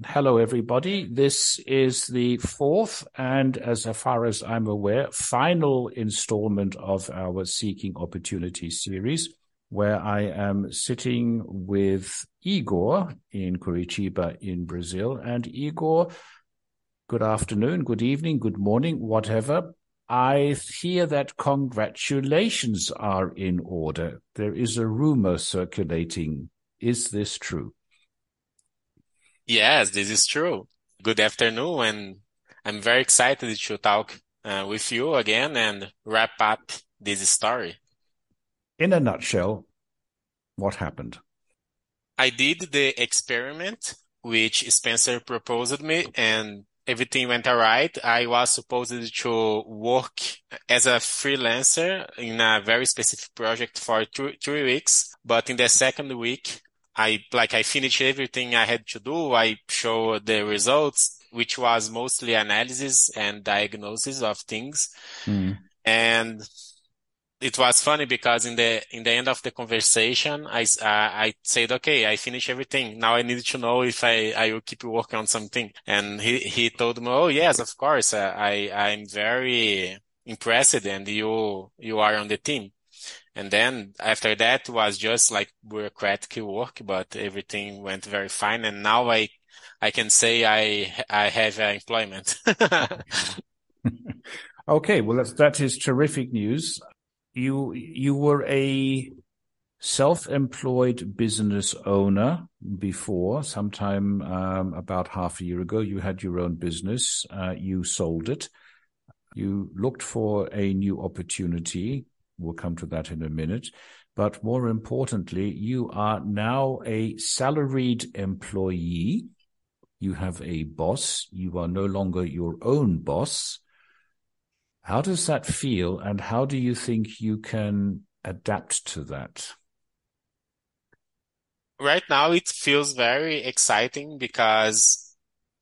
Hello, everybody. This is the fourth and, as far as I'm aware, final installment of our Seeking Opportunity series, where I am sitting with Igor in Curitiba in Brazil. And Igor, good afternoon, good evening, good morning, whatever. I hear that congratulations are in order. There is a rumor circulating. Is this true? Yes, this is true. Good afternoon, and I'm very excited to talk with you again and wrap up this story. In a nutshell, what happened? I did the experiment which Spencer proposed me, and everything went all right. I was supposed to work as a freelancer in a very specific project for 3 weeks, but in the second week, I finished everything I had to do. I showed the results, which was mostly analysis and diagnosis of things. Mm. And it was funny because in the end of the conversation, I said, okay, I finished everything. Now I need to know if I will keep working on something. And he told me, oh yes, of course. I'm very impressed and you are on the team. And then after that was just like bureaucratic work, but everything went very fine. And now I can say I have employment. Okay, well, that is terrific news. You were a self-employed business owner before, sometime about half a year ago. You had your own business. You sold it. You looked for a new opportunity. We'll come to that in a minute. But more importantly, you are now a salaried employee. You have a boss. You are no longer your own boss. How does that feel, and how do you think you can adapt to that? Right now, it feels very exciting because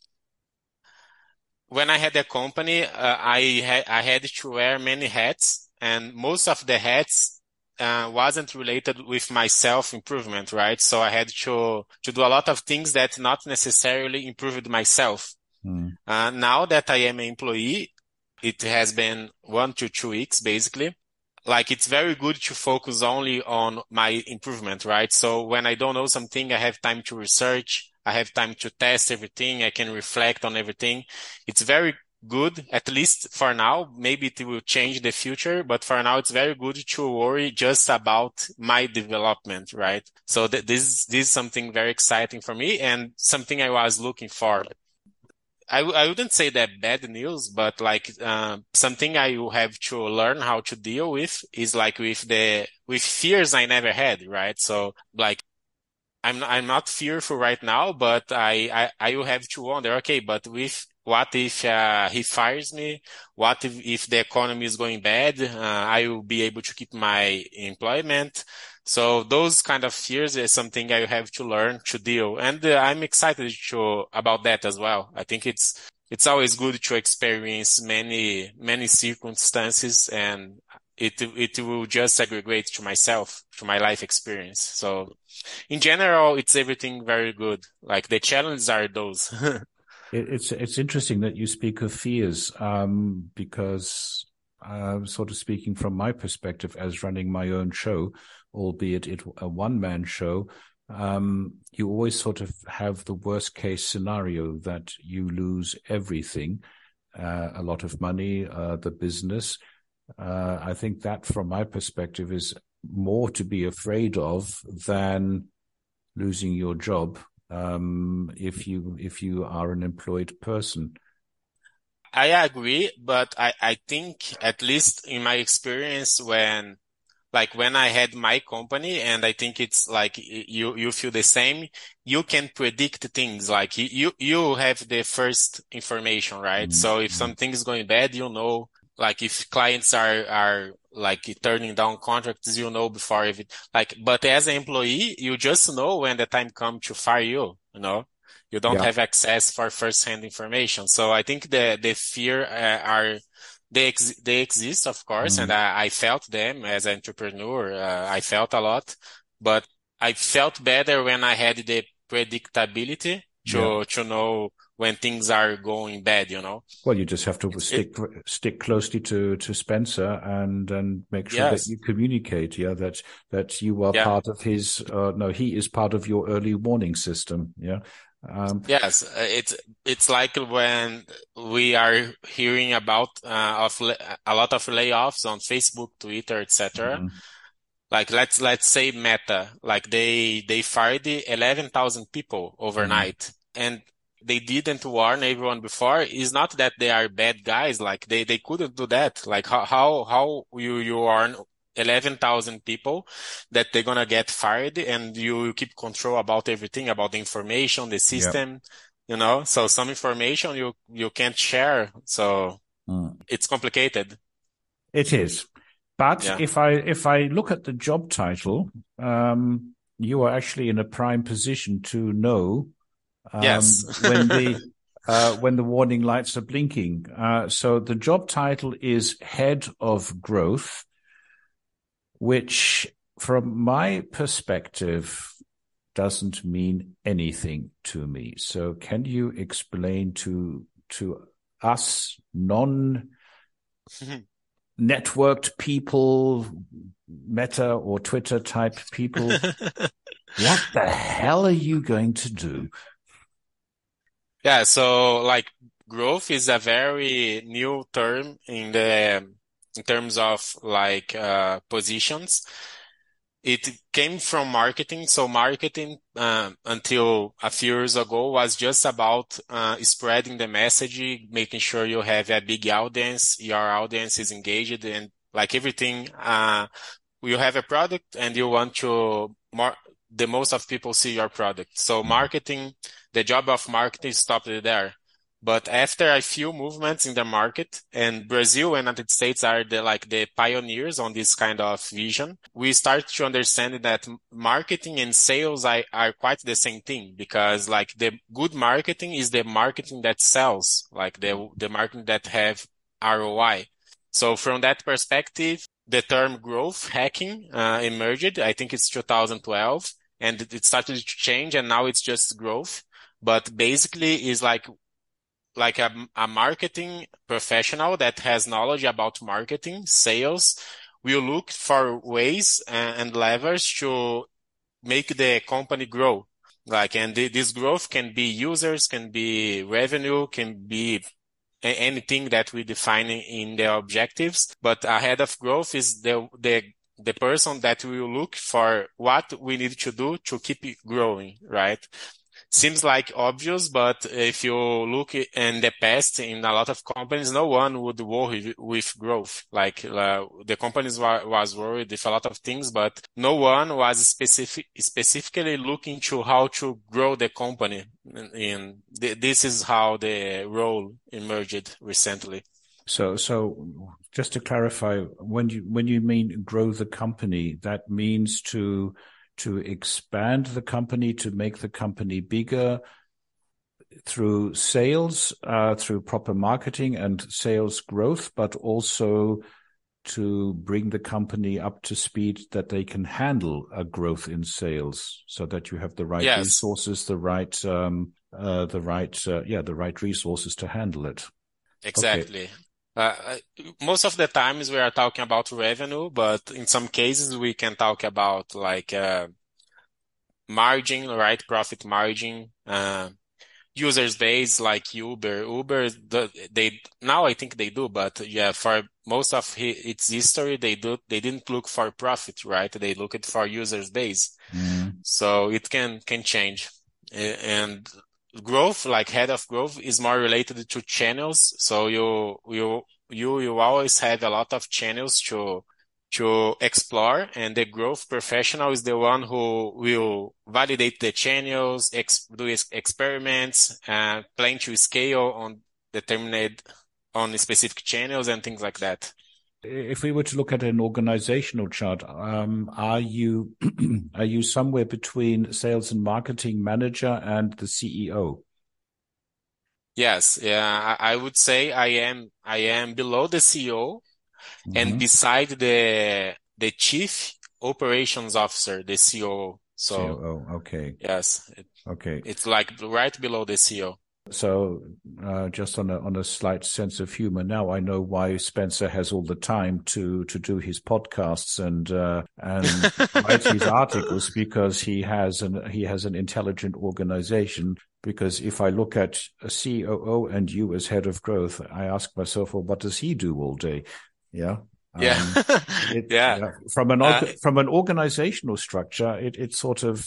when I had a company, I had to wear many hats, and most of the hats wasn't related with my self-improvement, right? So I had to do a lot of things that not necessarily improved myself. Mm. Now that I am an employee, it has been 1 to 2 weeks, basically. Like it's very good to focus only on my improvement, right? So when I don't know something, I have time to research. I have time to test everything. I can reflect on everything. It's very good, at least for now. Maybe it will change in the future, but for now, it's very good to worry just about my development, right? So this is something very exciting for me and something I was looking for. I wouldn't say that bad news, but like something I will have to learn how to deal with is like with fears I never had, right? So like I'm not fearful right now, but I will have to wonder, okay, but with what if he fires me? What if the economy is going bad? I will be able to keep my employment. So those kind of fears is something I have to learn to deal. And I'm excited about that as well. I think it's always good to experience many circumstances and it will just aggregate to myself, to my life experience. So in general, it's everything very good. Like the challenges are those. It's interesting that you speak of fears, because sort of speaking from my perspective as running my own show, albeit it a one-man show, you always sort of have the worst case scenario that you lose everything, a lot of money, the business. I think that from my perspective is more to be afraid of than losing your job, if you are an employed person. I agree, but I think at least in my experience when I had my company, and I think it's like you feel the same, you can predict things. Like you have the first information, right? So if Mm-hmm. something is going bad, like if clients are like turning down contracts, before if it, like, but as an employee, you just know when the time comes to fire you. You don't Yeah. have access for first-hand information. So I think the fear they exist, of course, and Mm. I felt them as an entrepreneur. I felt a lot, but I felt better when I had the predictability. Yeah. to know when things are going bad, you know. Well, you just have to It's stick closely to Spencer and make sure that yes. you communicate. Yeah, that you are Yeah. part of his. No, he is part of your early warning system. Yeah. Yes, it's like when we are hearing about a lot of layoffs on Facebook, Twitter, etc. Mhm. Like let's say Meta, like they fired 11,000 people Mhm. overnight, and they didn't warn everyone before. It's not that they are bad guys, like they couldn't do that. Like how you warn 11,000 people that they're gonna get fired, and you keep control about everything, about the information, the Yeah. system, you know? So some information you can't share, so Mm. it's complicated. It is. But Yeah. if I look at the job title, you are actually in a prime position to know Yes. when the warning lights are blinking. So the job title is Head of Growth, which, from my perspective, doesn't mean anything to me. So can you explain to us non-networked people, Meta or Twitter type people, what the hell are you going to do? Yeah, so like growth is a very new term in terms of like positions. It came from marketing. So marketing until a few years ago was just about spreading the message, making sure you have a big audience, your audience is engaged, and like everything. You have a product and you want to more the most of people see your product. So marketing, the job of marketing stopped there. But after a few movements in the market, and Brazil and United States are the pioneers on this kind of vision, we start to understand that marketing and sales are quite the same thing, because like the good marketing is the marketing that sells, like the marketing that have ROI. So from that perspective, the term growth hacking emerged. I think it's 2012, and it started to change, and now it's just growth. But basically, is like a marketing professional that has knowledge about marketing, sales, will look for ways and levers to make the company grow. Like, and this growth can be users, can be revenue, can be anything that we define in the objectives. But ahead of growth is the person that will look for what we need to do to keep it growing, right? Seems like obvious, but if you look in the past, in a lot of companies, no one would worry with growth. Like the companies was worried with a lot of things, but no one was specifically looking to how to grow the company. And this is how the role emerged recently. So just to clarify, when you mean grow the company, that means to expand the company, to make the company bigger through sales, through proper marketing and sales growth, but also to bring the company up to speed that they can handle a growth in sales, so that you have the right Yes, resources, the right resources to handle it. Okay. exactly. Most of the times we are talking about revenue, but in some cases we can talk about like margin, right? Profit margin, users base like Uber. They now I think they do, but yeah, for most of its history, they didn't look for profit, right? They looked for users base. Mm. So it can change. And growth, like head of growth, is more related to channels. So you always have a lot of channels to explore, and the growth professional is the one who will validate the channels, do experiments, plan to scale on determined on specific channels and things like that. If we were to look at an organizational chart, are you are you somewhere between sales and marketing manager and the CEO? Yes, yeah, I would say I am below the CEO and Mm-hmm. beside the chief operations officer, the COO. So COO. Okay. yes. Okay. It's like right below the CEO. So, just on a slight sense of humor, now I know why Spencer has all the time to do his podcasts and write his articles, because he has an intelligent organization. Because if I look at a COO and you as head of growth, I ask myself, well, what does he do all day? Yeah. Yeah. Yeah. Yeah, from Uh, an organizational structure, it's sort of,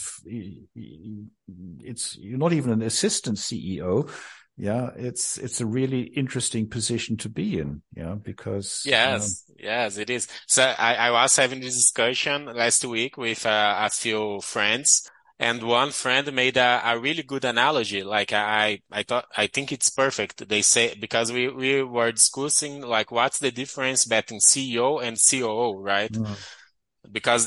it's, you're not even an assistant CEO. Yeah, it's a really interesting position to be in. Yeah, because yes, it is. So I was having this discussion last week with a few friends, and one friend made a really good analogy. Like I think it's perfect. They say, because we were discussing like what's the difference between CEO and COO, right? mm, Because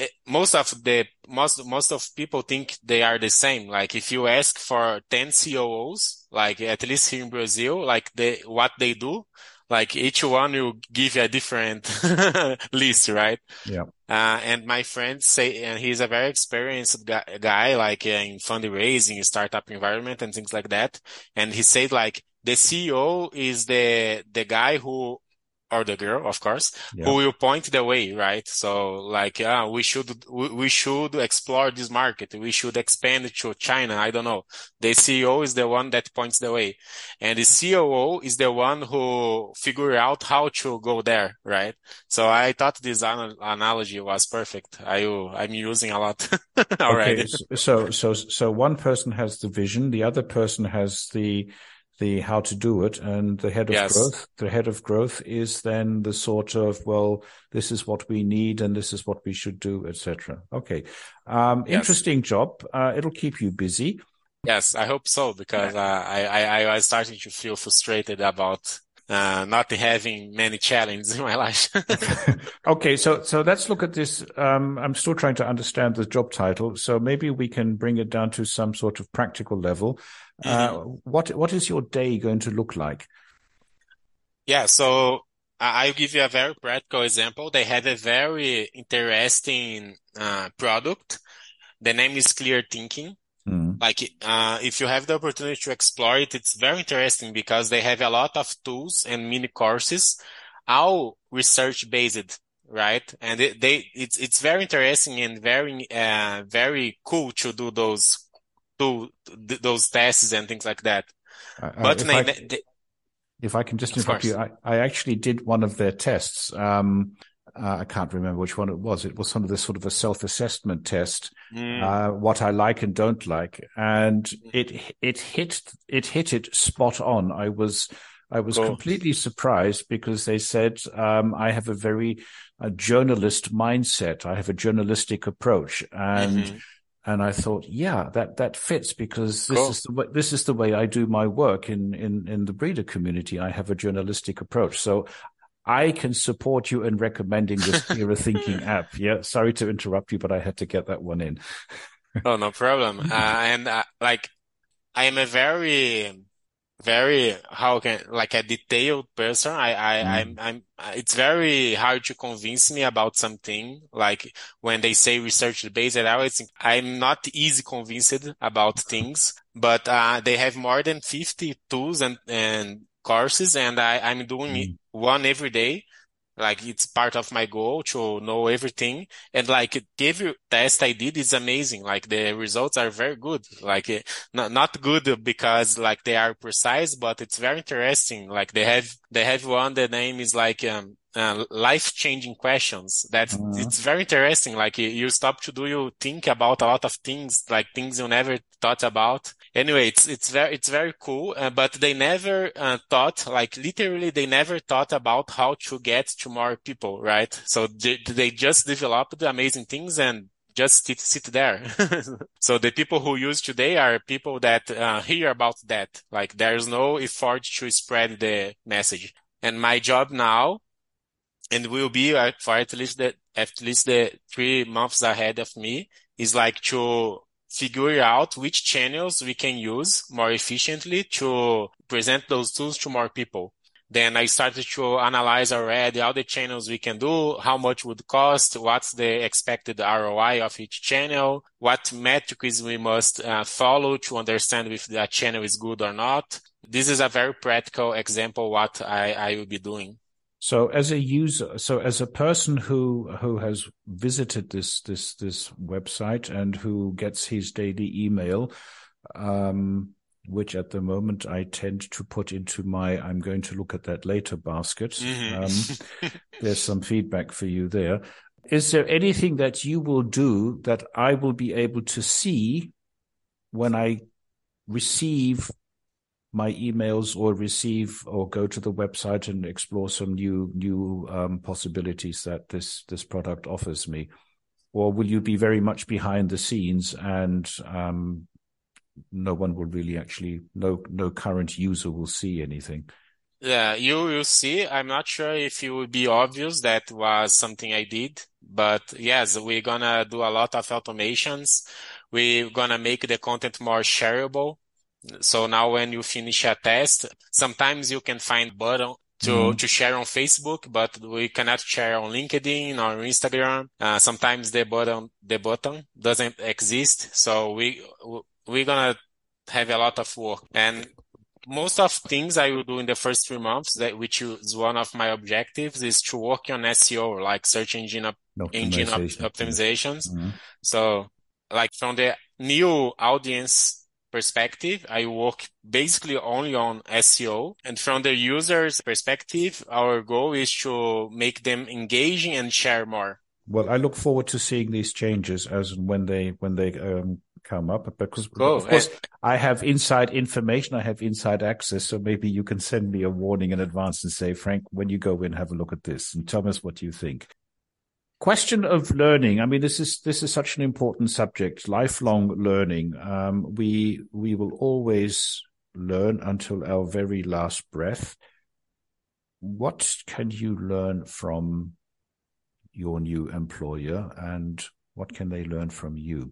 most of people think they are the same. Like if you ask for 10 COOs, like at least here in Brazil, like what they do, like each one will give you a different list, right? yeah, And my friend say, and he's a very experienced guy, like in fundraising, startup environment and things like that. And he said like the CEO is the guy who, or the girl, of course, yeah. who will point the way, right? So like, we should explore this market. We should expand to China. I don't know. The CEO is the one that points the way, and the COO is the one who figure out how to go there, right? So I thought this analogy was perfect. I'm using a lot Okay, already. so one person has the vision, the other person has the how to do it, and Yes. the head of growth is then the sort of, well, this is what we need and this is what we should do, etc. Okay, Yes. interesting job. It'll keep you busy. Yes. I hope so, because I was starting to feel frustrated about not having many challenges in my life. Okay, so let's look at this. I'm still trying to understand the job title, so maybe we can bring it down to some sort of practical level. hmm What is your day going to look like? Yeah. So I'll give you a very practical example. They have a very interesting product. The name is Clear Thinking. Mm, Like, if you have the opportunity to explore it, it's very interesting because they have a lot of tools and mini courses, all research based, right? And it's very interesting and very cool to do those tests and things like that. But if I if I can just of interrupt you, course. I actually did one of their tests. I can't remember which one it was. It was some of this sort of a self-assessment test, Mm, what I like and don't like, and mm, it hit it spot on. I was cool. completely surprised because they said I have a very journalist mindset. I have a journalistic approach, hmm and I thought, yeah, that fits because Cool. this is the way I do my work in the breeder community. I have a journalistic approach, so I can support you in recommending this Clearer Thinking app. Yeah, sorry to interrupt you, but I had to get that one in. Oh, no problem. And like I am a very how can like a detailed person. Mm, it's very hard to convince me about something. Like when they say research based, I'm not easy convinced about things, but they have more than 50 tools and courses, and I'm doing mm, one every day. Like it's part of my goal to know everything. And like every test I did is amazing. Like the results are very good. Like not good because like they are precise, but it's very interesting. Like they have one, the name is like, life-changing questions. It's very interesting. Like you stop to do, you think about a lot of things, like things you never thought about. Anyway, it's very cool. But they never, thought, like literally they never thought about how to get to more people, right? So they just developed amazing things and just sit there. So the people who use today are people that hear about that. Like there's no effort to spread the message. And my job now, and will be for at least the 3 months ahead of me, is like to figure out which channels we can use more efficiently to present those tools to more people. Then I started to analyze already all the channels we can do, how much would cost, what's the expected ROI of each channel, what metrics we must follow to understand if that channel is good or not. This is a very practical example what I will be doing. So as a user, so as a person who has visited this website and who gets his daily email, which at the moment I tend to put into my I'm going to look at that later basket. Mm-hmm. There's some feedback for you there. Is there anything that you will do that I will be able to see when I receive my emails or receive or go to the website and explore some new possibilities that this product offers me? Or will you be very much behind the scenes and no one will really actually, no current user will see anything? Yeah, you will see. I'm not sure if it would be obvious that was something I did, but yes, we're gonna do a lot of automations. We're gonna make the content more shareable. So now when you finish a test, sometimes you can find button to share on Facebook, but we cannot share on LinkedIn or Instagram. Sometimes the button doesn't exist. So we're gonna have a lot of work. And most of things I will do in the first 3 months, which is one of my objectives, is to work on SEO, like search engine optimizations. Mm-hmm. So, like from the new audience perspective, I work basically only on SEO, and from the user's perspective, our goal is to make them engaging and share more. Well, I look forward to seeing these changes as and when they come up, because Cool. of course I have inside information, I have inside access. So maybe you can send me a warning in advance and say, Frank, when you go in, have a look at this and tell us what you think. Question of learning. I mean, this is such an important subject, lifelong learning. We will always learn until our very last breath. What can you learn from your new employer, and what can they learn from you?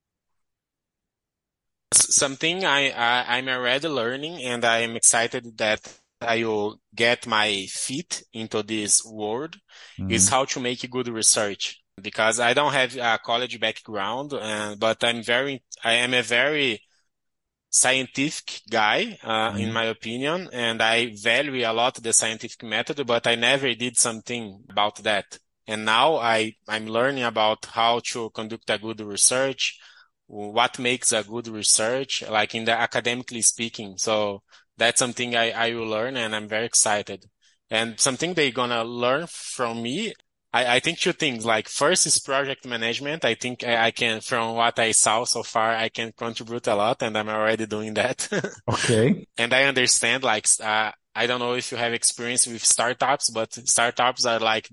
Something I'm already learning, and I am excited that I will get my feet into this world, is how to make good research. Because I don't have a college background, but I am a very scientific guy, in my opinion, and I value a lot the scientific method, but I never did something about that. And now I'm learning about how to conduct a good research, what makes a good research, like in the academically speaking. So that's something I will learn, and I'm very excited. And something they're gonna learn from me, I think two things. Like first is project management. I think I can, from what I saw so far, I can contribute a lot, and I'm already doing that. Okay. And I understand, like, I don't know if you have experience with startups, but startups are like,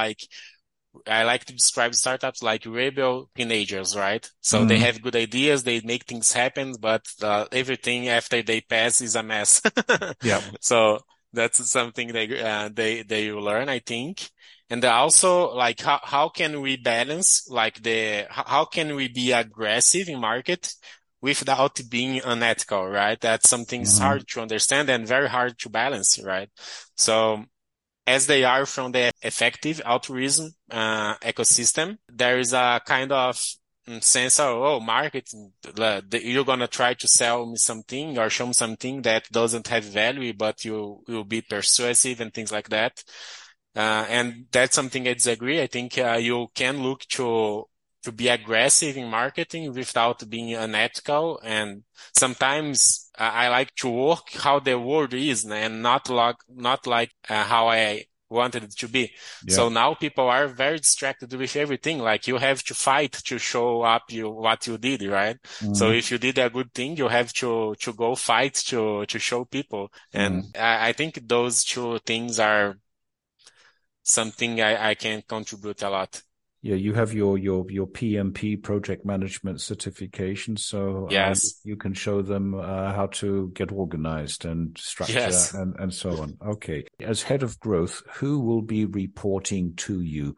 I like to describe startups like rebel teenagers, right? So they have good ideas, they make things happen, but everything after they pass is a mess. Yeah. So that's something they will learn, I think. And also, like, how can we balance, like, how can we be aggressive in market without being unethical, right? That's something is hard to understand and very hard to balance, right? So, as they are from the effective altruism ecosystem, there is a kind of sense of, oh, marketing, you're going to try to sell me something or show me something that doesn't have value, but you will be persuasive and things like that. And that's something I disagree. I think you can look to be aggressive in marketing without being unethical. And sometimes I like to work how the world is and not like how I wanted it to be. Yeah. So now people are very distracted with everything. Like you have to fight to show up what you did, right? So if you did a good thing, you have to go fight to show people. And I think those two things are something I can contribute a lot. Yeah, you have your PMP, project management certification, so Yes. you can show them how to get organized and structure. Yes. and so on. Okay. As head of growth, who will be reporting to you?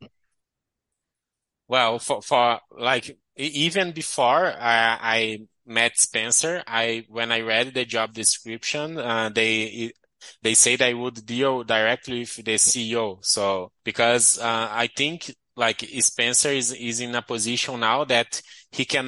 Well, for like even before I met Spencer, when I read the job description, they say they would deal directly with the CEO. So because I think like Spencer is in a position now that he can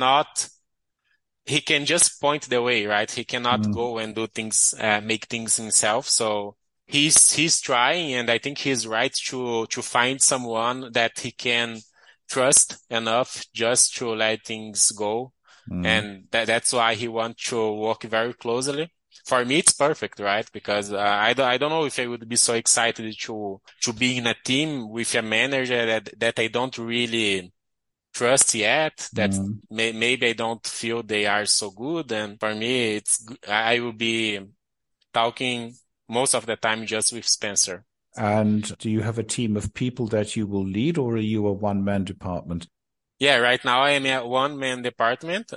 just point the way, right? He cannot Mm, go and do things, make things himself. So he's trying, and I think he's right to find someone that he can trust enough just to let things go. mm, And that's why he wants to work very closely. For me, it's perfect, right? Because I don't know if I would be so excited to be in a team with a manager that I don't really trust yet, that mm. maybe I don't feel they are so good. And for me, I will be talking most of the time just with Spencer. And do you have a team of people that you will lead, or are you a one-man department? Yeah, right now I am a one-man department.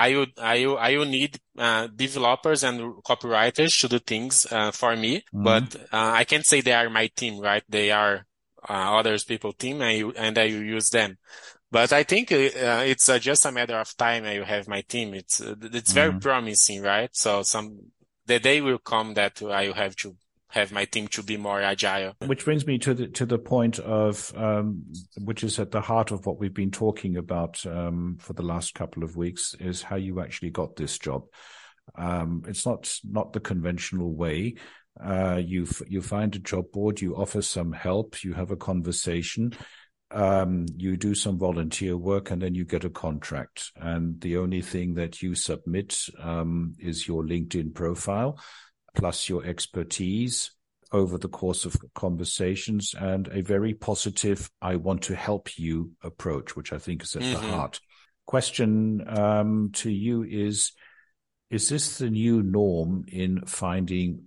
I would need developers and copywriters to do things for me, but Mm, I can't say they are my team, right? They are others people team, and I will use them. But I think it's just a matter of time. I will have my team. It's very mm. promising, right? So the day will come that I will have to have my team to be more agile. Which brings me to the point of which is at the heart of what we've been talking about for the last couple of weeks, is how you actually got this job. It's not the conventional way. You find a job board, you offer some help, you have a conversation, you do some volunteer work, and then you get a contract. And the only thing that you submit is your LinkedIn profile, plus your expertise over the course of conversations, and a very positive, I want to help you approach, which I think is at the heart. Question to you is this the new norm in finding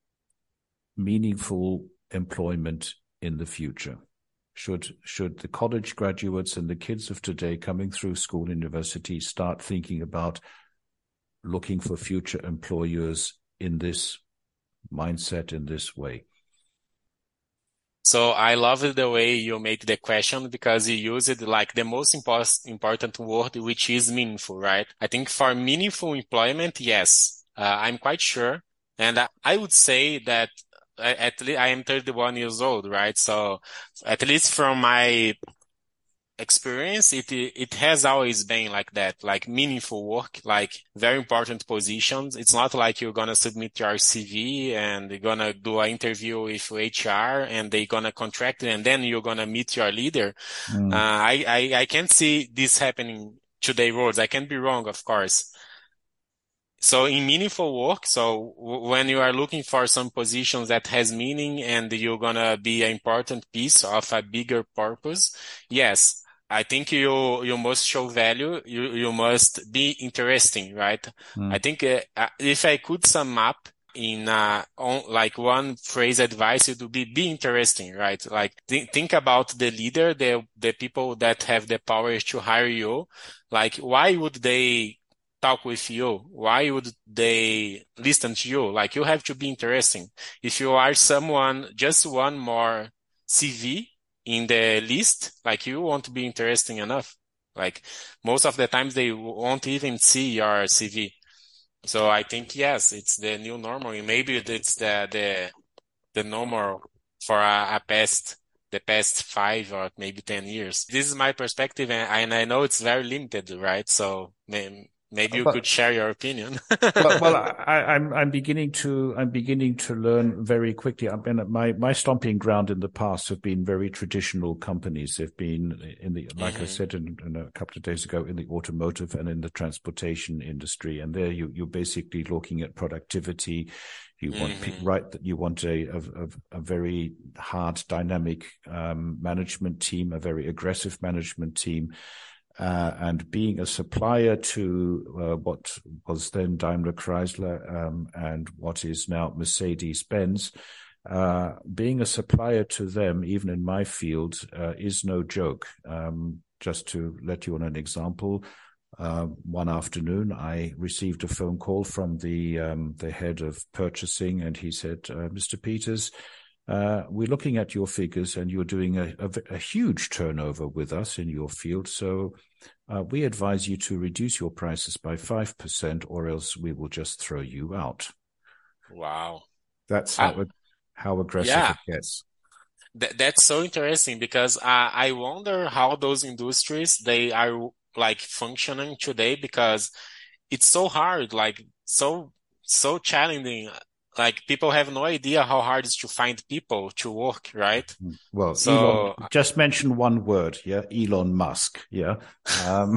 meaningful employment in the future? Should the college graduates and the kids of today coming through school and university start thinking about looking for future employers in this mindset, in this way? So I love the way you make the question, because you use it like the most important word, which is meaningful, right? I think for meaningful employment, yes, I'm quite sure. And I would say that at least I am 31 years old, right? So at least from my experience, it has always been like that, like meaningful work, like very important positions. It's not like you're gonna submit your CV and you're gonna do an interview with HR and they're gonna contract you and then you're gonna meet your leader. Mm, I can't see this happening today roads. I can be wrong, of course. So in meaningful work, so when you are looking for some positions that has meaning and you're gonna be an important piece of a bigger purpose, yes, I think you must show value. You must be interesting, right? I mm, think if I could sum up in like one phrase advice, it would be interesting, right? Like think about the leader, the people that have the power to hire you. Like why would they talk with you? Why would they listen to you? Like you have to be interesting. If you are someone, just one more CV in the list, like you won't be interesting enough. Like most of the times they won't even see your CV. So I think, yes, it's the new normal. And maybe it's the normal for the past 5 or maybe 10 years. This is my perspective, and I know it's very limited, right? So maybe you could but share your opinion. well, I'm beginning to learn very quickly. I mean, my stomping ground in the past have been very traditional companies. They've been like I said in a couple of days ago, in the automotive and in the transportation industry. And there you're basically looking at productivity. You want you want a very hard, dynamic management team, a very aggressive management team. And being a supplier to what was then Daimler Chrysler and what is now Mercedes-Benz, being a supplier to them, even in my field, is no joke. Just to let you on an example, one afternoon I received a phone call from the head of purchasing, and he said, "Mr. Peters, we're looking at your figures and you're doing a huge turnover with us in your field. So we advise you to reduce your prices by 5% or else we will just throw you out." Wow. That's Uh, how aggressive yeah, it gets. that's so interesting because I wonder how those industries they are like functioning today because it's so hard, like so challenging. Like people have no idea how hard it is to find people to work, right? Well, Elon, So just mention one word, yeah, Elon Musk, yeah. Um,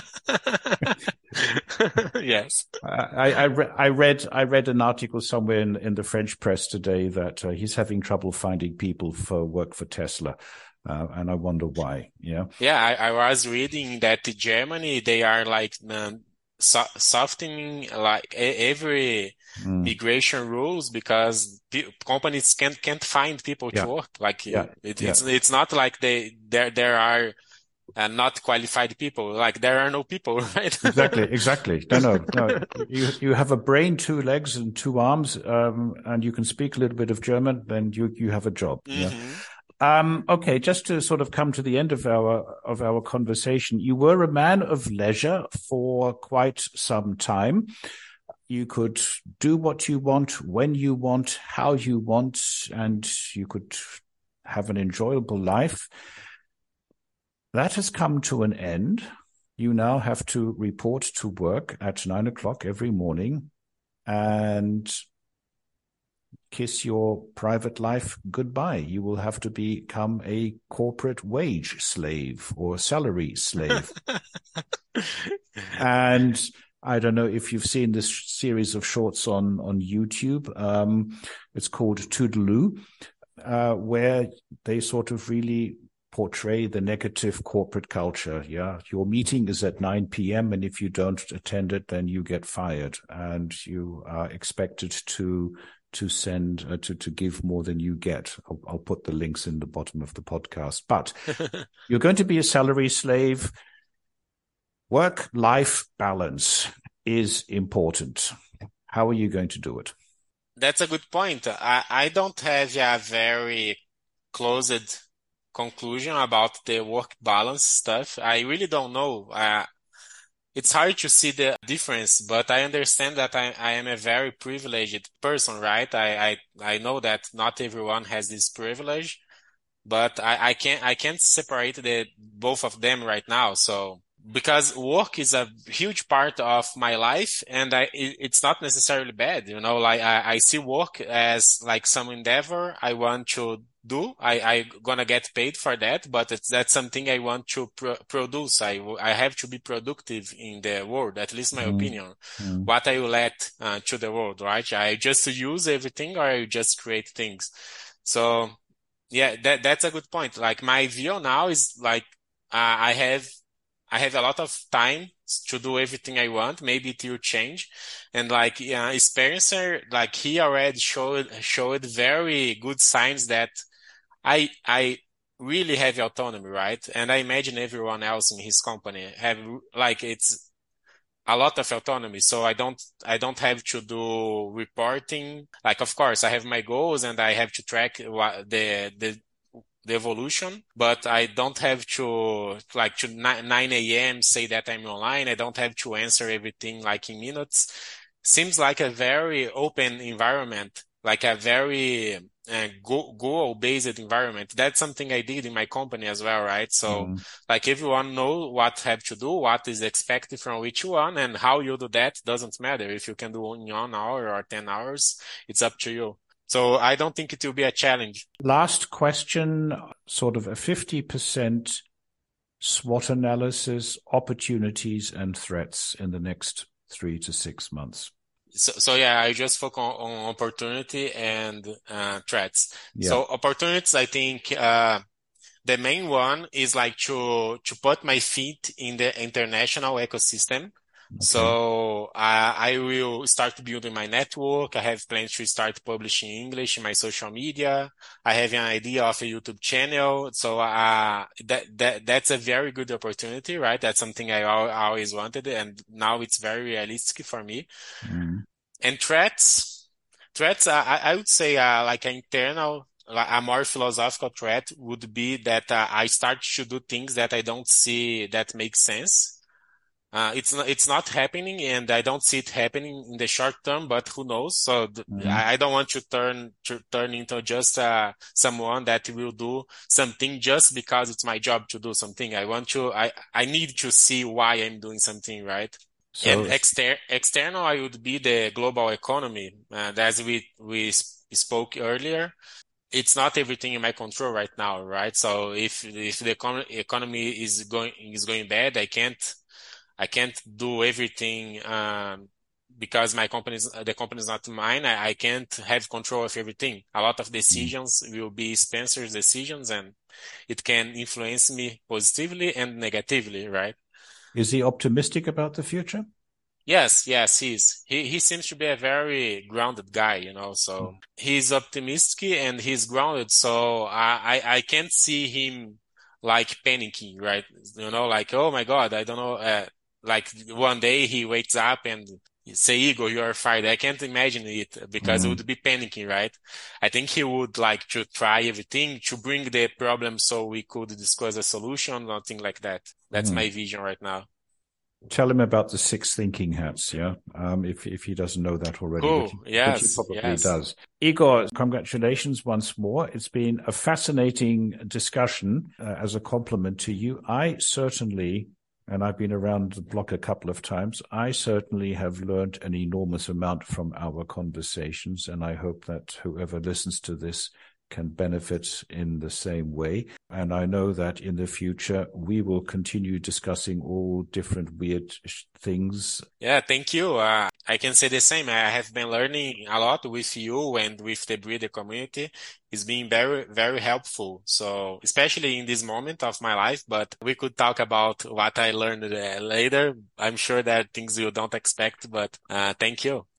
yes. I read an article somewhere in the French press today that he's having trouble finding people for work for Tesla, and I wonder why. Yeah. Yeah, I was reading that Germany, they are like softening like every Mm. migration rules because companies can't find people to Yeah. work. Like Yeah. Yeah. it's not like there are not qualified people. Like there are no people, right? Exactly. Exactly. No. You have a brain, two legs, and two arms, and you can speak a little bit of German. Then you have a job. Yeah. hmm Okay, just to sort of come to the end of our conversation, you were a man of leisure for quite some time. You could do what you want, when you want, how you want, and you could have an enjoyable life. That has come to an end. You now have to report to work at 9 o'clock every morning and kiss your private life goodbye. You will have to become a corporate wage slave or salary slave. And I don't know if you've seen this series of shorts on YouTube. It's called Toodaloo, where they sort of really portray the negative corporate culture. Yeah. Your meeting is at 9 p.m. and if you don't attend it, then you get fired and you are expected to send to give more than you get. I'll put the links in the bottom of the podcast. But you're going to be a salary slave. Work-life balance is important. How are you going to do it? That's a good point. I don't have a very closed conclusion about the work balance stuff. I really don't know. It's hard to see the difference, but I understand that I am a very privileged person, right? I know that not everyone has this privilege, but I can't separate the both of them right now. So because work is a huge part of my life and it's not necessarily bad, you know, like I see work as like some endeavor I want to do. I gonna get paid for that, but that's something I want to produce. I have to be productive in the world, at least my Mm, opinion. mm, What I will add to the world, right? I just use everything or I just create things. So yeah, that's a good point. Like my view now is like I have a lot of time to do everything I want. Maybe it will change. And like Spencer, like he already showed very good signs that I really have autonomy, right? And I imagine everyone else in his company have like it's a lot of autonomy. So I don't have to do reporting. Like, of course, I have my goals and I have to track what the evolution, but I don't have to like to 9 a.m. say that I'm online. I don't have to answer everything like in minutes. Seems like a very open environment, like a very goal-based environment. That's something I did in my company as well, right? So mm. like everyone know what have to do, what is expected from each one, and how you do that doesn't matter. If you can do in 1 hour or 10 hours, it's up to you. So I don't think it will be a challenge. Last question, sort of a 50% SWOT analysis, opportunities and threats in the next 3 to 6 months. So yeah, I just focus on opportunity and threats. Yeah. So opportunities, I think the main one is like to put my feet in the international ecosystem. Okay. So I will start building my network. I have plans to start publishing English in my social media. I have an idea of a YouTube channel. So that's a very good opportunity, right? That's something I always wanted, and now it's very realistic for me. Mm. And threats, I would say, like an internal, like a more philosophical threat would be that I start to do things that I don't see that make sense. It's not happening, and I don't see it happening in the short term, but who knows? So Mm. I don't want to turn into just someone that will do something just because it's my job to do something. I need to see why I'm doing something, right? And So, external, I would be the global economy. As we spoke earlier, it's not everything in my control right now, right? So if the economy is going bad, I can't do everything because the company is not mine. I can't have control of everything. A lot of mm. decisions will be Spencer's decisions, and it can influence me positively and negatively, right? Is he optimistic about the future? Yes, he seems to be a very grounded guy, so he's optimistic and he's grounded. So I can't see him like panicking, right? Like, oh my God, I don't know. Like one day he wakes up and say, Igor, you are fired. I can't imagine it because it Mm. would be panicking, right? I think he would like to try everything to bring the problem so we could discuss a solution, nothing like that. That's Mm. my vision right now. Tell him about the six thinking hats, yeah. If he doesn't know that already, Cool. but he Yes, probably yes. does. Igor, congratulations once more. It's been a fascinating discussion. As a compliment to you, I certainly, and I've been around the block a couple of times, I certainly have learned an enormous amount from our conversations, and I hope that whoever listens to this can benefit in the same way. And I know that in the future, we will continue discussing all different weird things. Yeah, thank you. I can say the same. I have been learning a lot with you and with the breeder community. It's been very, very helpful. So, especially in this moment of my life, but we could talk about what I learned later. I'm sure that things you don't expect, but thank you.